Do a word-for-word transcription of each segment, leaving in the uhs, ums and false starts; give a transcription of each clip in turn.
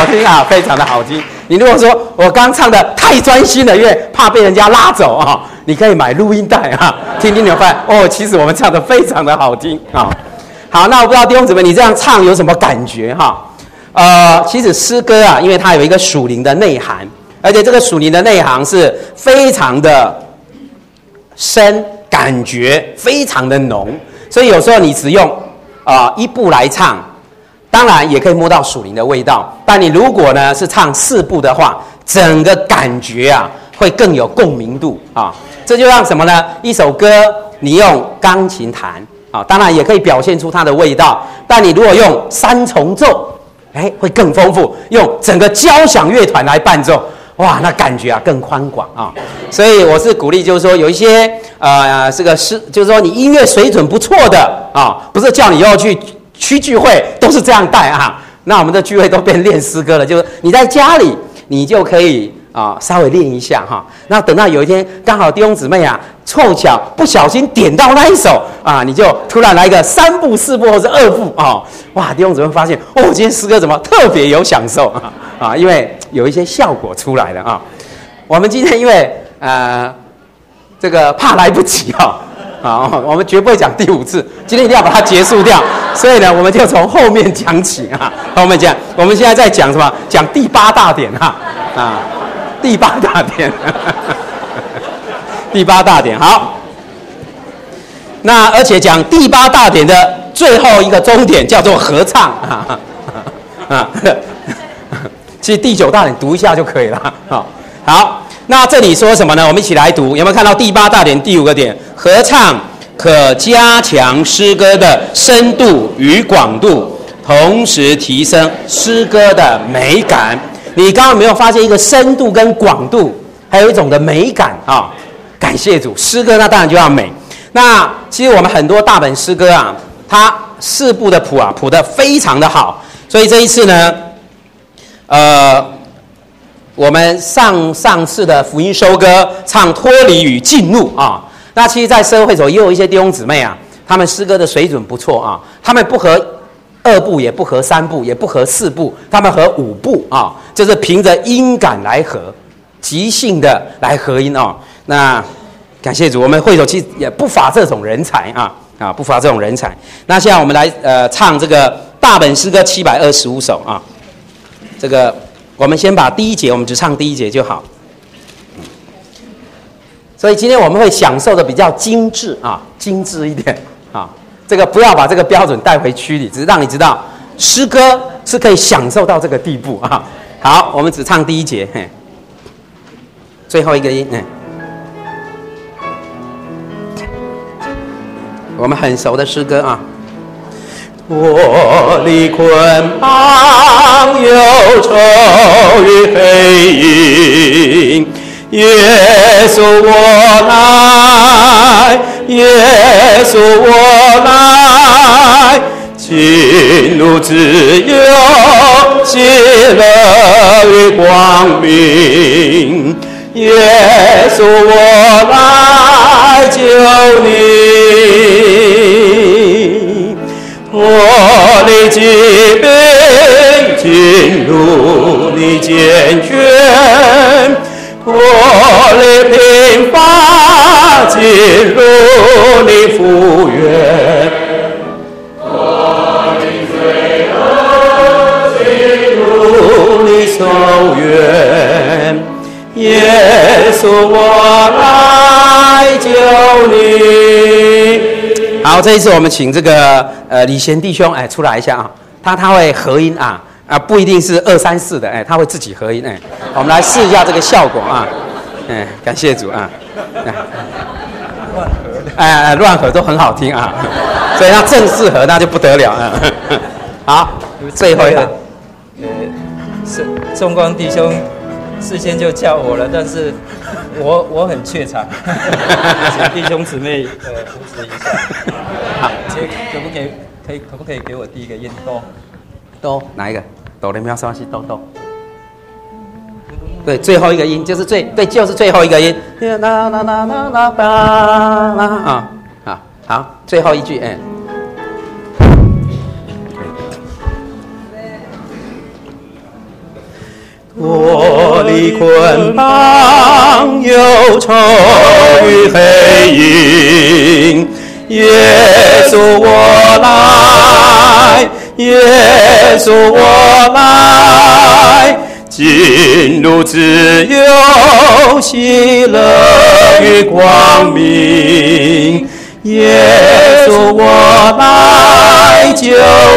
听啊，非常的好听。你如果说我刚唱的太专心了，因为怕被人家拉走啊，你可以买录音带啊，听听你会发现哦，其实我们唱的非常的好听啊。好，那我不知道弟兄姊妹，你这样唱有什么感觉哈？呃，其实诗歌啊，因为它有一个属灵的内涵，而且这个属灵的内涵是非常的深，感觉非常的浓，所以有时候你只用啊、呃、一步来唱。当然也可以摸到属灵的味道，但你如果呢是唱四部的话，整个感觉啊会更有共鸣度啊。这就像什么呢？一首歌你用钢琴弹啊，当然也可以表现出它的味道，但你如果用三重奏，哎，会更丰富。用整个交响乐团来伴奏，哇，那感觉啊更宽广啊。所以我是鼓励，就是说有一些呃这个是，就是说你音乐水准不错的啊，不是叫你要去。区聚会都是这样带啊，那我们的聚会都变练诗歌了，就是你在家里你就可以啊稍微练一下哈。那等到有一天刚好弟兄姊妹啊凑巧不小心点到那一首啊，你就突然来个三部四部或者二部啊，哇，弟兄姊妹发现哦，今天诗歌怎么特别有享受啊啊，因为有一些效果出来了啊。我们今天因为呃这个怕来不及哈。好，我们绝不会讲第五次，今天一定要把它结束掉。所以呢，我们就从后面讲起啊。后面讲，我们现在在讲什么？讲第八大点哈啊，第八大点，第八大点。好，那而且讲第八大点的最后一个终点叫做合唱啊啊。其实第九大点读一下就可以了。好，好。那这里说什么呢？我们一起来读，有没有看到第八大点第五个点？合唱可加强诗歌的深度与广度，同时提升诗歌的美感。你刚刚有没有发现一个深度跟广度，还有一种的美感啊？感谢主，诗歌那当然就要美。那其实我们很多大本诗歌啊，它四部的谱啊谱得非常的好，所以这一次呢，呃。我们上上次的福音收歌唱脱离与进入啊，那其实，在社会所也有一些弟兄姊妹啊，他们诗歌的水准不错啊，他们不合二部，也不合三部，也不合四部，他们合五部啊，就是凭着音感来合，即兴的来合音哦。那感谢主，我们会所其实也不乏这种人才啊啊，不乏这种人才。那现在我们来呃唱这个大本诗歌七百二十五首啊，这个。我们先把第一节，我们只唱第一节就好。所以今天我们会享受的比较精致啊，精致一点啊。这个不要把这个标准带回区里，只是让你知道诗歌是可以享受到这个地步啊。好，我们只唱第一节，嘿，最后一个音，嗯，我们很熟的诗歌啊。脱离捆绑忧愁与黑影，耶稣我来，耶稣我来，进入自由喜乐与光明，耶稣我来救你。脱离疾病，进入你健全；脱离贫乏，进入你福源；脱离罪恶，进入你守约。耶稣，我来救你。好，这一次我们请这个呃李贤弟兄哎出来一下啊，他他会合音啊啊不一定是二三四的哎，他会自己合音哎，我们来试一下这个效果啊，哎感谢主啊，哎哎乱合都很好听啊，所以他正式合那就不得了啊。好，最后一个， 呃，是中光弟兄事先就叫我了，但是我我很怯场，请弟兄姊妹呃扶持一下。好，可不可以可以可不可以给我第一个音哆？ 哆哪一个？哆来咪发嗦拉西哆哆。对，最后一个音就是最对，就是最后一个音。啦啦啦啦啦啦啦啊啊好，最后一句哎。 脱离捆绑忧愁与黑影，耶稣我来，耶稣我来，进入自由喜乐与光明，耶稣我来救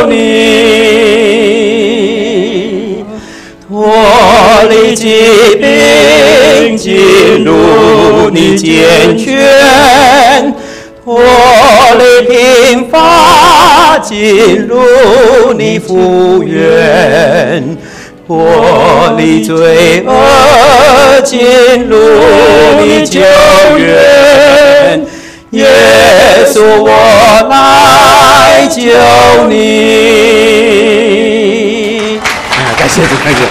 你，脱离疾病进入你健全，脱离贫乏进入你福源，脱离罪恶进入你救援，耶稣我来救你。 啊，感谢主，感谢，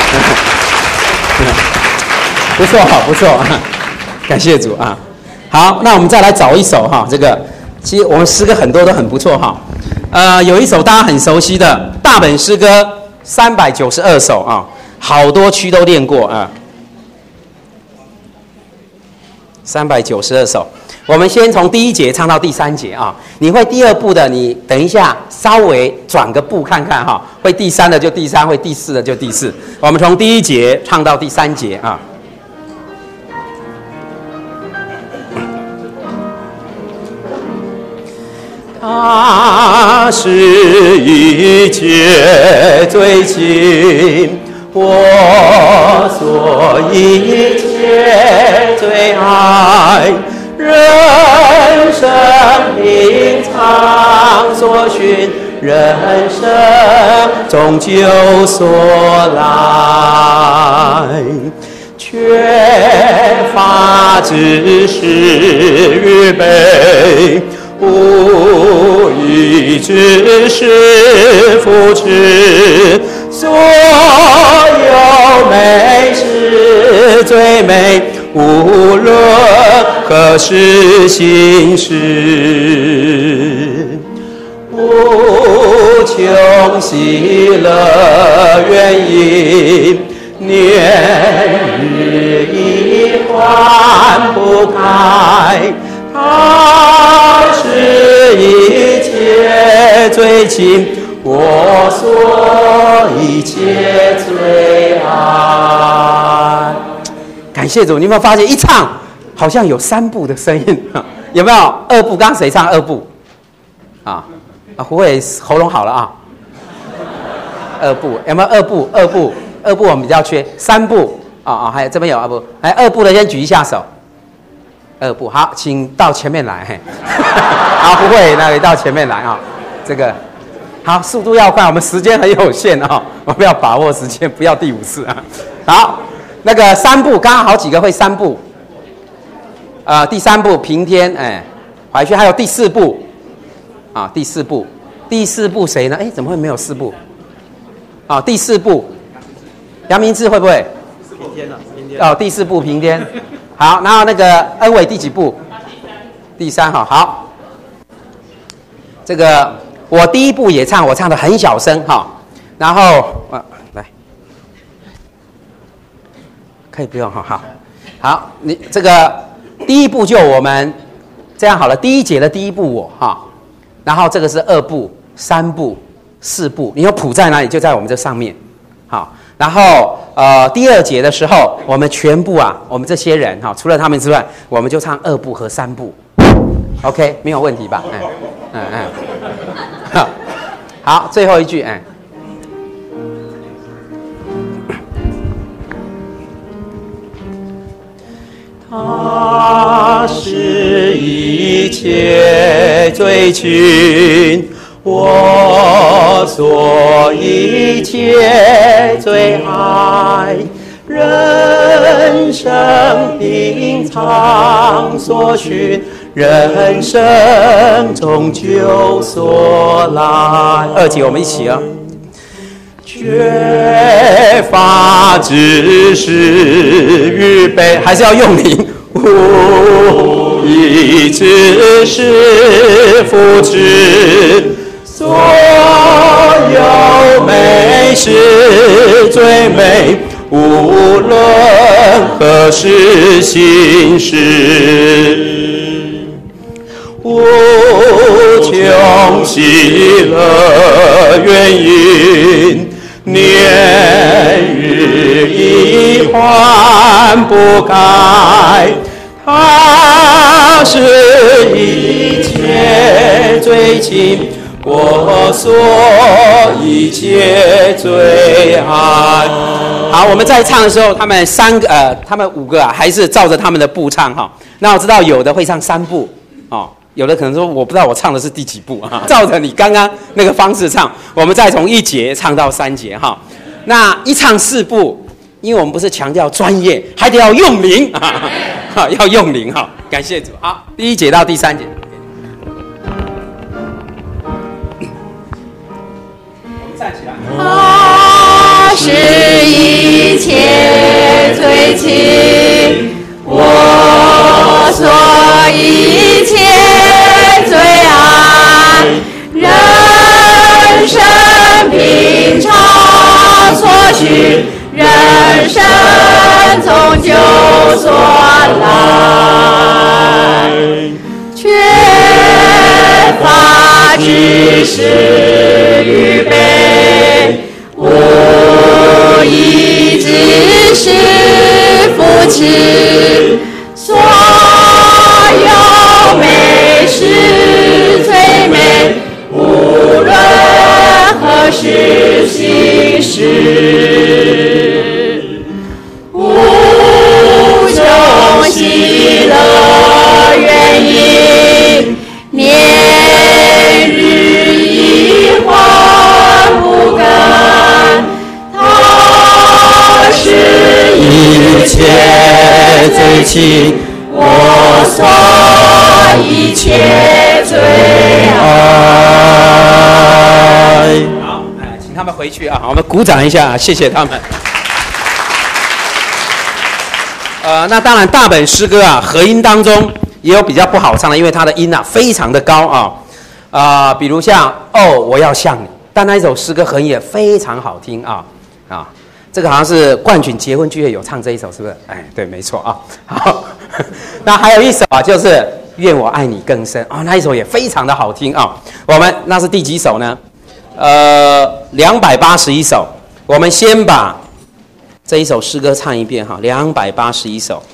不错哈，不错，感谢主啊。好，那我们再来找一首哈，这个其实我们诗歌很多都很不错哈。呃，有一首大家很熟悉的大本诗歌三百九十二首啊，好多区都练过啊。三百九十二首，我们先从第一节唱到第三节啊。你会第二部的，你等一下稍微转个步看看哈。会第三的就第三，会第四的就第四。我们从第一节唱到第三节啊。 他是一切最近，我所一切最爱，人生平常所寻，人生终究所来，缺乏知识预备，无以知识扶持，所有美事最美，无论何时行事，无穷喜乐原因，年日已换不开，他是一切最亲，我所一切最爱。 感谢主，你有没有发现一唱好像有三部的声音？有没有二部？刚刚谁唱二部？啊啊，胡伟喉咙好了啊。二部有没有二部？二部二部我们比较缺，三部啊啊，还有这边有二部，来二部的先举一下手。二部好，请到前面来。嘿，好，不会，那你到前面来啊。这个好，速度要快，我们时间很有限啊，我们要把握时间，不要第五次啊。好，那个三部，刚刚好几个会三部，呃，第三部平天，哎，怀轩，还有第四部，啊，第四部，第四部谁呢？哎，怎么会没有四部？啊，第四部，杨明志会不会？ 平天啊，平天。 哦，第四部平天。好，然后那个恩伟第几部？第三哈。好，这个我第一部也唱，我唱得很小声哈。然后啊，来，可以不用哈。好，好，你这个第一部就我们这样好了。第一节的第一部我哈，然后这个是二部、三部、四部，你有谱在哪里？就在我们这上面。好。然后，呃，第二节的时候，我们全部啊，我们这些人哈，除了他们之外，我们就唱二部和三部 ，OK， 没有问题吧？嗯嗯嗯，好，最后一句，哎， 他是一切最亲，我所一切最爱，人生平常所寻，人生终究所来。 二节我们一起啊。 缺乏知识预备， 还是要用力。 无以知识扶持，所有美事最美， 无论何时行事。无穷喜乐原因，年日一换不改，他是一切最亲，我所一切最爱。 好，我们在唱的时候，他们三个呃，他们五个啊，还是照着他们的步唱哈。那我知道有的会唱三步哦。有的可能说我不知道我唱的是第几步啊，照着你刚刚那个方式唱，我们再从一节唱到三节哈。那一唱四步，因为我们不是强调专业，还得要用灵啊，要用灵哈。感谢主。好，第一节到第三节，我们站起来。 他是一切最亲，我所一切最爱，人生平常所需，人生终究所来，缺乏知识预备，无以知识扶持，所有美事最美，无论何时行事，无穷喜乐原因，年日一换不改，他是一切最亲，我所一切最爱。 好，哎，请他们回去啊，我们鼓掌一下，谢谢他们。呃，那当然大本诗歌啊，和音当中也有比较不好唱的，因为它的音啊非常的高啊，啊、呃，比如像哦，我要向你，但那一首诗歌和音也非常好听啊啊。这个好像是冠军结婚聚会有唱这一首，是不是？哎，对，没错啊。好，那还有一首啊，就是《愿我爱你更深》哦，那一首也非常的好听啊。我们那是第几首呢？呃，两百八十一首。我们先把这一首诗歌唱一遍哈，两百八十一首。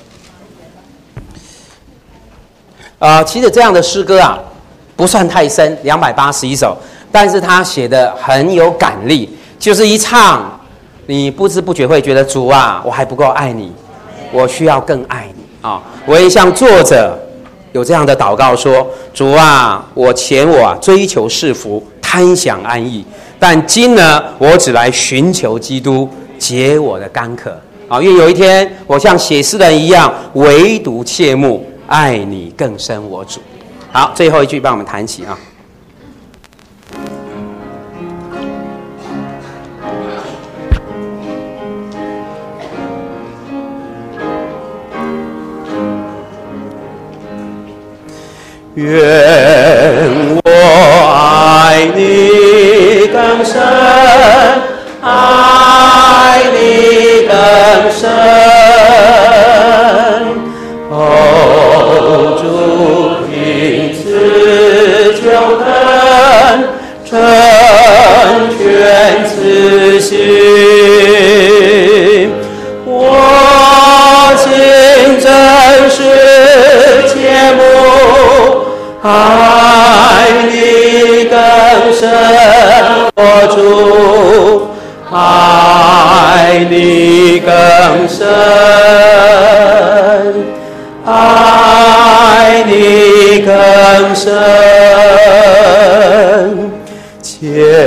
呃，其实这样的诗歌啊，不算太深，两百八十一首，但是他写的很有感力，就是一唱。你不知不觉会觉得主啊，我还不够爱你，我需要更爱你啊！我也像作者有这样的祷告说：主啊，我前我啊追求世福，贪享安逸，但今呢，我只来寻求基督，解我的干渴啊！愿有一天我像写诗人一样，唯独切慕爱你更深，我主。好，最后一句帮我们弹起啊！ 愿我爱你更深，爱你更深。哦，主凭此救恩，成全此心。我心真是切慕。爱你更深，我主，爱你更深，爱你更深，牵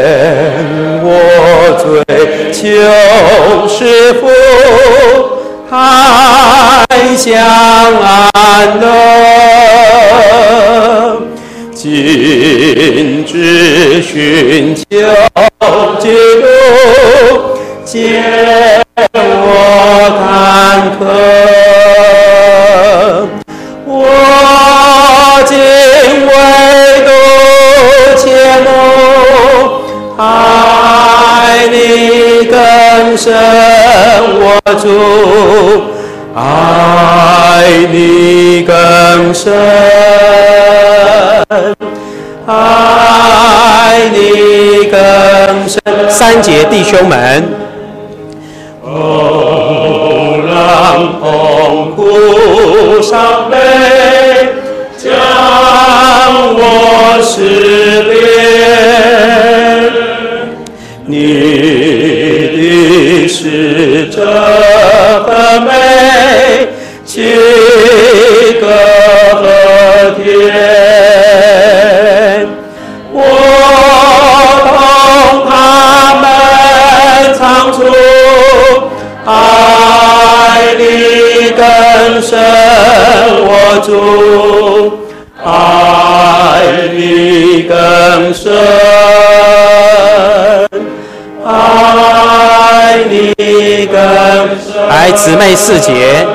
我追求是福，还想安乐。今只寻求基督，解我坎坷。我今唯独切慕爱你更深。 我主，爱你更深，爱你更深。 三节弟兄们， 哦，让痛苦伤悲将我识别，你的使者和美，七个和天，我同他们唱出爱你更深，我主，爱你更深，爱你更深。 来姊妹四节。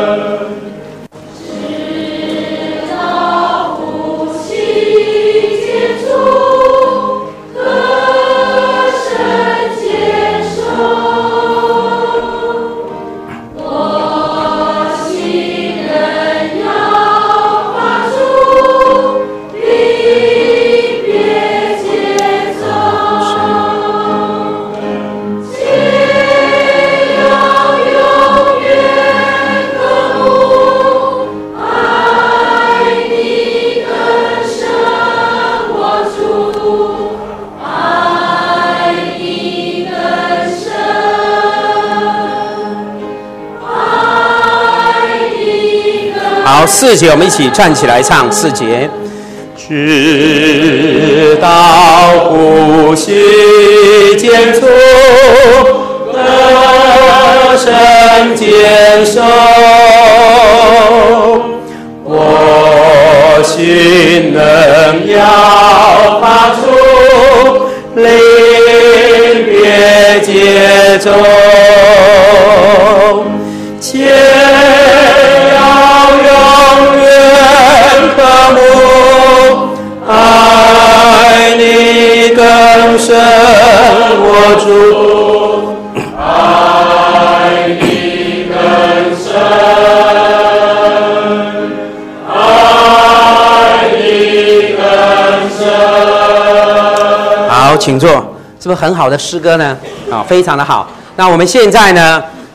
好，四节我们一起站起来唱四节。 直到呼吸间处，得生坚守，我心能要发出临别节奏，且要永远渴慕爱你更深，我主，爱你更深，爱你更深。 好，请坐。是不是很好的诗歌呢？啊、哦，非常的好。那我们现在呢？